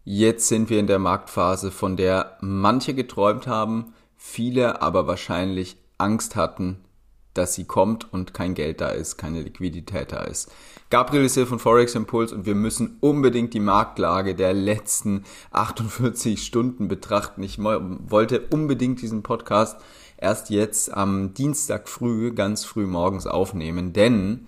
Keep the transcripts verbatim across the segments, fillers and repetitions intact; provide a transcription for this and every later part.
Jetzt sind wir in der Marktphase, von der manche geträumt haben, viele aber wahrscheinlich Angst hatten, dass sie kommt und kein Geld da ist, keine Liquidität da ist. Gabriel ist hier von Forex Impulse und wir müssen unbedingt die Marktlage der letzten achtundvierzig Stunden betrachten. Ich wollte unbedingt diesen Podcast erst jetzt am Dienstag früh, ganz früh morgens aufnehmen, denn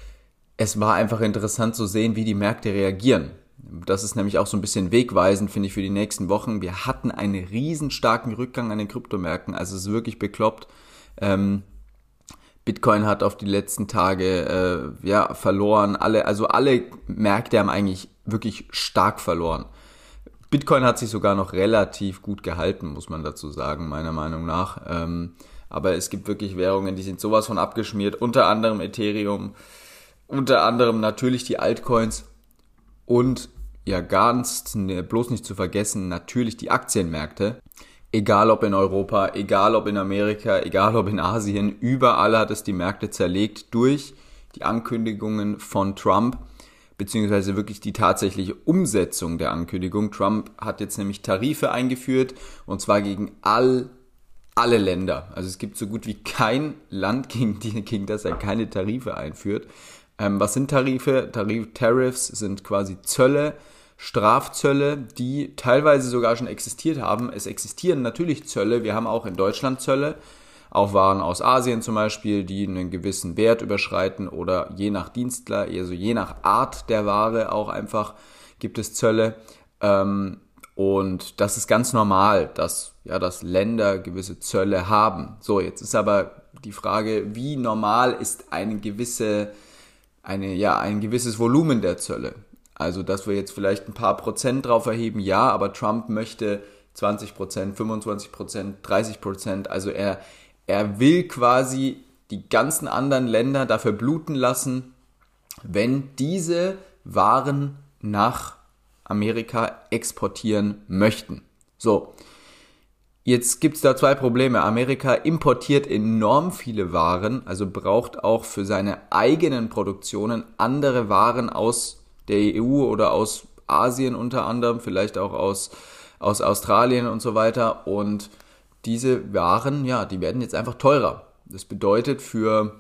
es war einfach interessant zu sehen, wie die Märkte reagieren. Das ist nämlich auch so ein bisschen wegweisend, finde ich, für die nächsten Wochen. Wir hatten einen riesen starken Rückgang an den Kryptomärkten, also es ist wirklich bekloppt. Ähm, Bitcoin hat auf die letzten Tage äh, ja verloren, alle, also alle Märkte haben eigentlich wirklich stark verloren. Bitcoin hat sich sogar noch relativ gut gehalten, muss man dazu sagen, meiner Meinung nach. Ähm, aber es gibt wirklich Währungen, die sind sowas von abgeschmiert, unter anderem Ethereum, unter anderem natürlich die Altcoins und ja ganz, ne, bloß nicht zu vergessen, natürlich die Aktienmärkte. Egal ob in Europa, egal ob in Amerika, egal ob in Asien, überall hat es die Märkte zerlegt durch die Ankündigungen von Trump, beziehungsweise wirklich die tatsächliche Umsetzung der Ankündigung. Trump hat jetzt nämlich Tarife eingeführt und zwar gegen all, alle Länder. Also es gibt so gut wie kein Land, gegen, die, gegen das er keine Tarife einführt. Ähm, was sind Tarife? Tarif, Tariffs sind quasi Zölle, Strafzölle, die teilweise sogar schon existiert haben. Es existieren natürlich Zölle, wir haben auch in Deutschland Zölle, auf Waren aus Asien zum Beispiel, die einen gewissen Wert überschreiten oder je nach Dienstler, also je nach Art der Ware auch einfach gibt es Zölle. Ähm, und das ist ganz normal, dass, ja, dass Länder gewisse Zölle haben. So, jetzt ist aber die Frage, wie normal ist eine gewisse, eine, ja, ein gewisses Volumen der Zölle? Also, dass wir jetzt vielleicht ein paar Prozent drauf erheben, ja, aber Trump möchte zwanzig Prozent, fünfundzwanzig Prozent, dreißig Prozent. Also er, er will quasi die ganzen anderen Länder dafür bluten lassen, wenn diese Waren nach Amerika exportieren möchten. So, jetzt gibt's da zwei Probleme. Amerika importiert enorm viele Waren, also braucht auch für seine eigenen Produktionen andere Waren aus der E U oder aus Asien unter anderem, vielleicht auch aus, aus Australien und so weiter. Und diese Waren, ja, die werden jetzt einfach teurer. Das bedeutet für,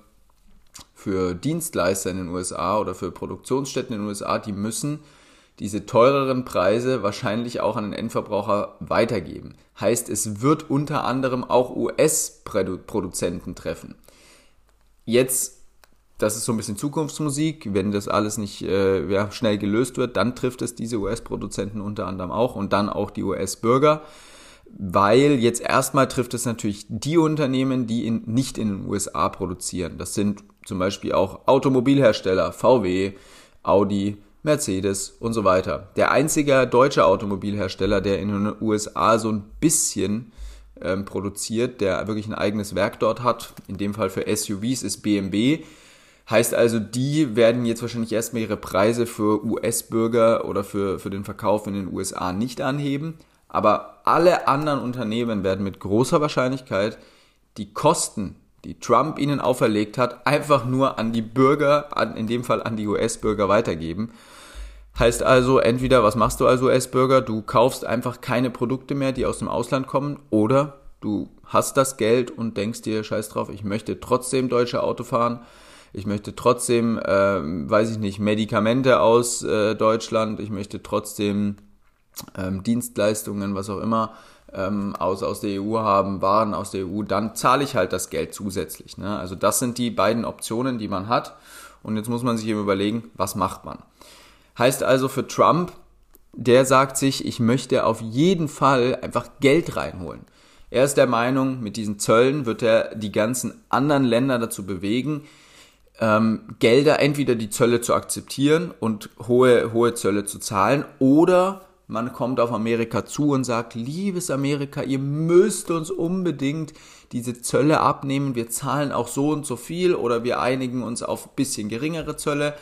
für Dienstleister in den U S A oder für Produktionsstätten in den U S A, die müssen diese teureren Preise wahrscheinlich auch an den Endverbraucher weitergeben. Heißt, es wird unter anderem auch U S-Produzenten treffen. Jetzt, das ist so ein bisschen Zukunftsmusik, wenn das alles nicht äh, ja, schnell gelöst wird, dann trifft es diese U S-Produzenten unter anderem auch und dann auch die U S-Bürger, weil jetzt erstmal trifft es natürlich die Unternehmen, die in, nicht in den U S A produzieren. Das sind zum Beispiel auch Automobilhersteller, V W, Audi, Mercedes und so weiter. Der einzige deutsche Automobilhersteller, der in den U S A so ein bisschen ähm, produziert, der wirklich ein eigenes Werk dort hat, in dem Fall für S U Vs, ist B M W. Heißt also, die werden jetzt wahrscheinlich erstmal ihre Preise für U S-Bürger oder für, für den Verkauf in den U S A nicht anheben. Aber alle anderen Unternehmen werden mit großer Wahrscheinlichkeit die Kosten, die Trump ihnen auferlegt hat, einfach nur an die Bürger, an, in dem Fall an die U S-Bürger weitergeben. Heißt also, entweder, was machst du als U S-Bürger? Du kaufst einfach keine Produkte mehr, die aus dem Ausland kommen, oder du hast das Geld und denkst dir, scheiß drauf, ich möchte trotzdem deutsche Auto fahren. Ich möchte trotzdem, äh, weiß ich nicht, Medikamente aus äh, Deutschland. Ich möchte trotzdem ähm, Dienstleistungen, was auch immer, ähm, aus, aus der E U haben, Waren aus der E U. Dann zahle ich halt das Geld zusätzlich. Ne? Also das sind die beiden Optionen, die man hat. Und jetzt muss man sich eben überlegen, was macht man? Heißt also für Trump, der sagt sich, ich möchte auf jeden Fall einfach Geld reinholen. Er ist der Meinung, mit diesen Zöllen wird er die ganzen anderen Länder dazu bewegen, Ähm, Gelder, entweder die Zölle zu akzeptieren und hohe, hohe Zölle zu zahlen, oder man kommt auf Amerika zu und sagt, liebes Amerika, ihr müsst uns unbedingt diese Zölle abnehmen, wir zahlen auch so und so viel oder wir einigen uns auf ein bisschen geringere Zölle.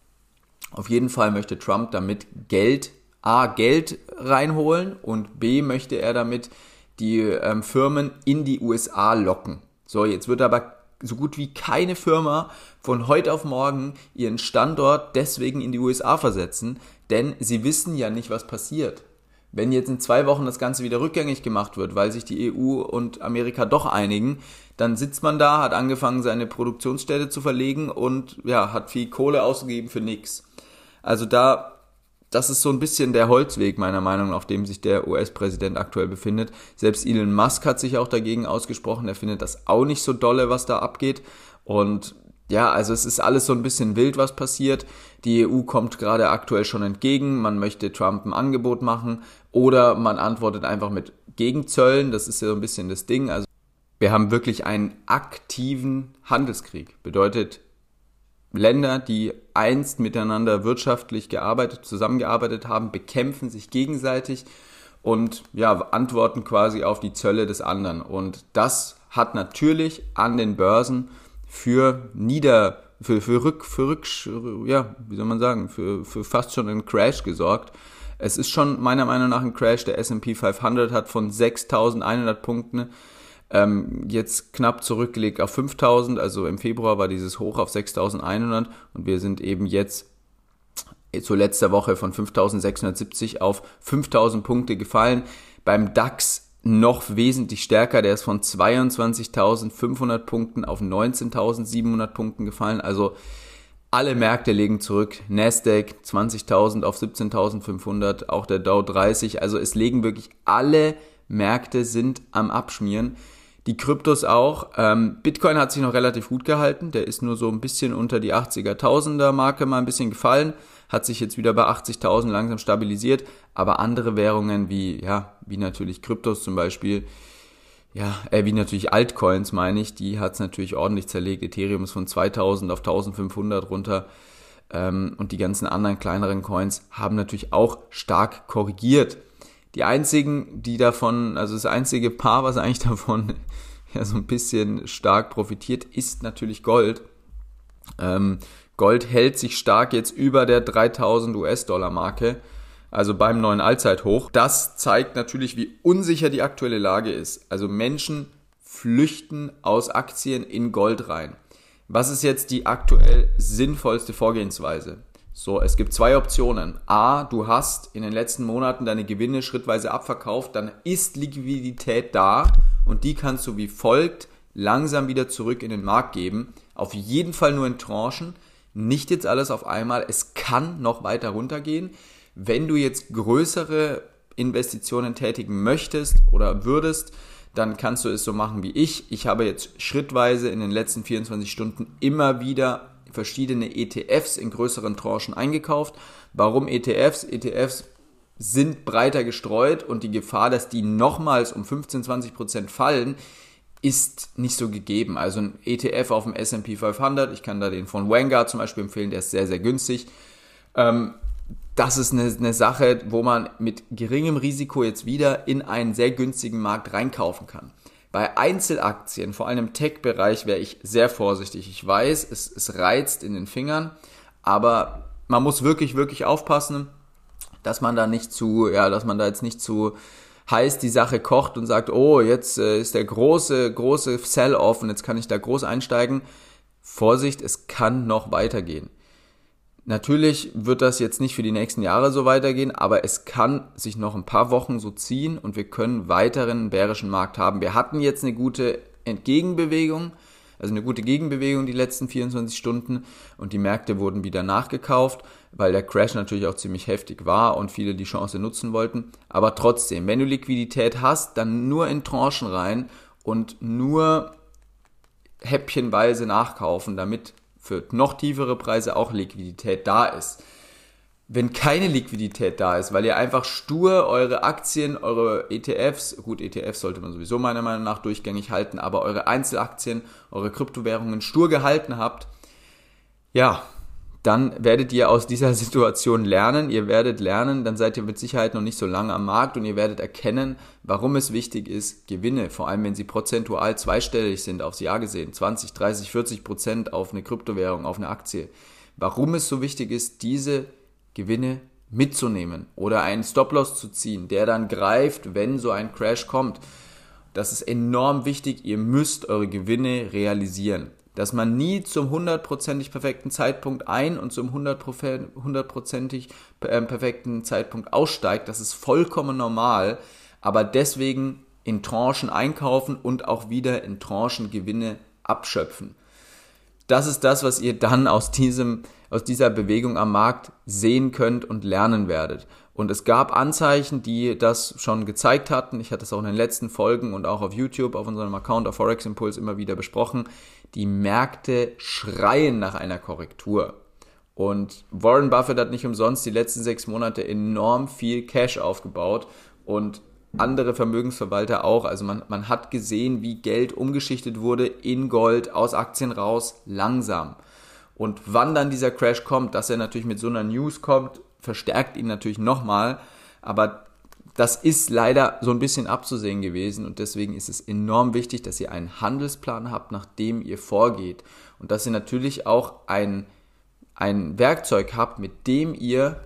Auf jeden Fall möchte Trump damit Geld, A, Geld reinholen und B, möchte er damit die ähm, Firmen in die U S A locken. So, jetzt wird aber so gut wie keine Firma von heute auf morgen ihren Standort deswegen in die U S A versetzen, denn sie wissen ja nicht, was passiert. Wenn jetzt in zwei Wochen das Ganze wieder rückgängig gemacht wird, weil sich die E U und Amerika doch einigen, dann sitzt man da, hat angefangen, seine Produktionsstätte zu verlegen und ja, hat viel Kohle ausgegeben für nichts. Also da, das ist so ein bisschen der Holzweg meiner Meinung nach, auf dem sich der U S-Präsident aktuell befindet. Selbst Elon Musk hat sich auch dagegen ausgesprochen, er findet das auch nicht so dolle, was da abgeht. Und ja, also es ist alles so ein bisschen wild, was passiert. Die E U kommt gerade aktuell schon entgegen, man möchte Trump ein Angebot machen oder man antwortet einfach mit Gegenzöllen, das ist ja so ein bisschen das Ding. Also wir haben wirklich einen aktiven Handelskrieg. Bedeutet, Länder, die einst miteinander wirtschaftlich gearbeitet, zusammengearbeitet haben, bekämpfen sich gegenseitig und ja, antworten quasi auf die Zölle des anderen. Und das hat natürlich an den Börsen für Nieder, für, für Rück, für Rück, ja, wie soll man sagen, für, für fast schon einen Crash gesorgt. Es ist schon meiner Meinung nach ein Crash. Der S and P fünfhundert hat von sechstausendeinhundert Punkten ähm, jetzt knapp zurückgelegt auf fünftausend. Also im Februar war dieses Hoch auf sechstausendeinhundert und wir sind eben jetzt zu letzter Woche von fünftausendsechshundertsiebzig auf fünftausend Punkte gefallen. Beim DAX noch wesentlich stärker, der ist von zweiundzwanzigtausendfünfhundert Punkten auf neunzehntausendsiebenhundert Punkten gefallen, also alle Märkte legen zurück, Nasdaq zwanzigtausend auf siebzehntausendfünfhundert, auch der Dow dreißig, also es legen wirklich alle Märkte sind am Abschmieren, die Kryptos auch, ähm, Bitcoin hat sich noch relativ gut gehalten, der ist nur so ein bisschen unter die achtziger-Tausender Marke mal ein bisschen gefallen, hat sich jetzt wieder bei achtzigtausend langsam stabilisiert, aber andere Währungen wie, ja, wie natürlich Kryptos zum Beispiel, ja, äh, wie natürlich Altcoins meine ich, die hat es natürlich ordentlich zerlegt. Ethereum ist von zweitausend auf eintausendfünfhundert runter ähm, und die ganzen anderen kleineren Coins haben natürlich auch stark korrigiert. Die einzigen, die davon, also das einzige Paar, was eigentlich davon ja so ein bisschen stark profitiert, ist natürlich Gold. Ähm, Gold hält sich stark jetzt über der dreitausend US-Dollar Marke, also beim neuen Allzeithoch. Das zeigt natürlich, wie unsicher die aktuelle Lage ist. Also Menschen flüchten aus Aktien in Gold rein. Was ist jetzt die aktuell sinnvollste Vorgehensweise? So, es gibt zwei Optionen. A, du hast in den letzten Monaten deine Gewinne schrittweise abverkauft, dann ist Liquidität da und die kannst du wie folgt langsam wieder zurück in den Markt geben. Auf jeden Fall nur in Tranchen. Nicht jetzt alles auf einmal, es kann noch weiter runtergehen. Wenn du jetzt größere Investitionen tätigen möchtest oder würdest, dann kannst du es so machen wie ich. Ich habe jetzt schrittweise in den letzten vierundzwanzig Stunden immer wieder verschiedene E T Fs in größeren Tranchen eingekauft. Warum E T Fs? E T Fs sind breiter gestreut und die Gefahr, dass die nochmals um fünfzehn bis zwanzig Prozent fallen, ist nicht so gegeben. Also ein E T F auf dem S and P fünfhundert, ich kann da den von Vanguard zum Beispiel empfehlen, der ist sehr, sehr günstig. Ähm, das ist eine, eine Sache, wo man mit geringem Risiko jetzt wieder in einen sehr günstigen Markt reinkaufen kann. Bei Einzelaktien, vor allem im Tech-Bereich, wäre ich sehr vorsichtig. Ich weiß, es, es reizt in den Fingern, aber man muss wirklich, wirklich aufpassen, dass man da nicht zu, ja, dass man da jetzt nicht zu heiß die Sache kocht und sagt, oh, jetzt äh, ist der große, große Sell-Off und jetzt kann ich da groß einsteigen. Vorsicht, es kann noch weitergehen. Natürlich wird das jetzt nicht für die nächsten Jahre so weitergehen, aber es kann sich noch ein paar Wochen so ziehen und wir können weiteren bärischen Markt haben. Wir hatten jetzt eine gute Entgegenbewegung, also eine gute Gegenbewegung die letzten vierundzwanzig Stunden und die Märkte wurden wieder nachgekauft, weil der Crash natürlich auch ziemlich heftig war und viele die Chance nutzen wollten. Aber trotzdem, wenn du Liquidität hast, dann nur in Tranchen rein und nur häppchenweise nachkaufen, damit für noch tiefere Preise auch Liquidität da ist. Wenn keine Liquidität da ist, weil ihr einfach stur eure Aktien, eure E T Fs, gut, E T Fs sollte man sowieso meiner Meinung nach durchgängig halten, aber eure Einzelaktien, eure Kryptowährungen stur gehalten habt, ja, dann werdet ihr aus dieser Situation lernen, ihr werdet lernen, dann seid ihr mit Sicherheit noch nicht so lange am Markt und ihr werdet erkennen, warum es wichtig ist, Gewinne, vor allem wenn sie prozentual zweistellig sind aufs Jahr gesehen, zwanzig, dreißig, vierzig Prozent auf eine Kryptowährung, auf eine Aktie, warum es so wichtig ist, diese Gewinne mitzunehmen oder einen Stop-Loss zu ziehen, der dann greift, wenn so ein Crash kommt. Das ist enorm wichtig, ihr müsst eure Gewinne realisieren. dass man nie zum hundertprozentig perfekten Zeitpunkt ein und zum hundertprozentig perfekten Zeitpunkt aussteigt. Das ist vollkommen normal, aber deswegen in Tranchen einkaufen und auch wieder in Tranchen Gewinne abschöpfen. Das ist das, was ihr dann aus diesem, aus dieser Bewegung am Markt sehen könnt und lernen werdet. Und es gab Anzeichen, die das schon gezeigt hatten. Ich hatte es auch in den letzten Folgen und auch auf YouTube, auf unserem Account auf Forex Impulse immer wieder besprochen. Die Märkte schreien nach einer Korrektur. Und Warren Buffett hat nicht umsonst die letzten sechs Monate enorm viel Cash aufgebaut und andere Vermögensverwalter auch. Also man, man hat gesehen, wie Geld umgeschichtet wurde in Gold, aus Aktien raus, langsam. Und wann dann dieser Crash kommt, dass er natürlich mit so einer News kommt, verstärkt ihn natürlich nochmal. Aber das ist leider so ein bisschen abzusehen gewesen und deswegen ist es enorm wichtig, dass ihr einen Handelsplan habt, nach dem ihr vorgeht. Und dass ihr natürlich auch ein, ein Werkzeug habt, mit dem ihr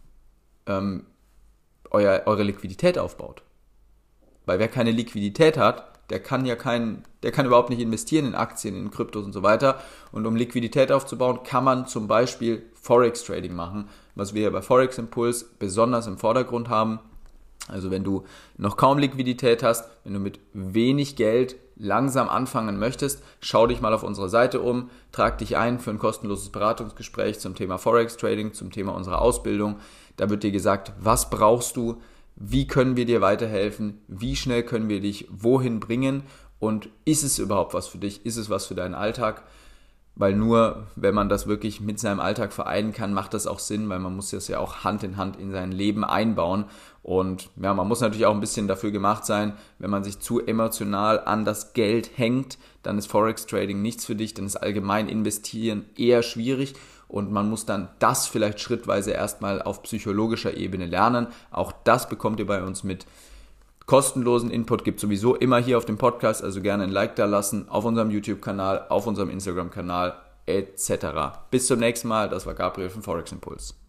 ähm, euer, eure Liquidität aufbaut. Weil wer keine Liquidität hat, der kann ja kein, der kann überhaupt nicht investieren in Aktien, in Kryptos und so weiter. Und um Liquidität aufzubauen, kann man zum Beispiel Forex Trading machen, was wir bei Forex Impulse besonders im Vordergrund haben. Also wenn du noch kaum Liquidität hast, wenn du mit wenig Geld langsam anfangen möchtest, schau dich mal auf unserer Seite um, trag dich ein für ein kostenloses Beratungsgespräch zum Thema Forex Trading, zum Thema unserer Ausbildung. Da wird dir gesagt, was brauchst du, wie können wir dir weiterhelfen, wie schnell können wir dich wohin bringen und ist es überhaupt was für dich, ist es was für deinen Alltag? Weil nur, wenn man das wirklich mit seinem Alltag vereinen kann, macht das auch Sinn, weil man muss das ja auch Hand in Hand in sein Leben einbauen. Und ja, man muss natürlich auch ein bisschen dafür gemacht sein, wenn man sich zu emotional an das Geld hängt, dann ist Forex Trading nichts für dich, dann ist allgemein Investieren eher schwierig und man muss dann das vielleicht schrittweise erstmal auf psychologischer Ebene lernen. Auch das bekommt ihr bei uns mit. Kostenlosen Input gibt es sowieso immer hier auf dem Podcast, also gerne ein Like da lassen, auf unserem YouTube-Kanal, auf unserem Instagram-Kanal et cetera. Bis zum nächsten Mal, das war Gabriel von Forex Impulse.